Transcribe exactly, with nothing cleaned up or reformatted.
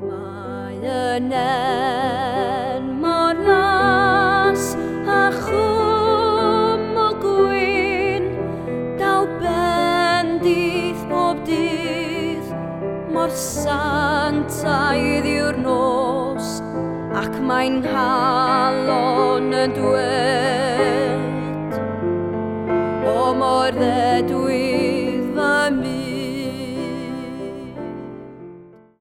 Mae y nen mor las a chwm o gwyn, daw bendith bob dydd, mor santaidd yw'r nos, ac mae'n halon yn dweud. O mor dde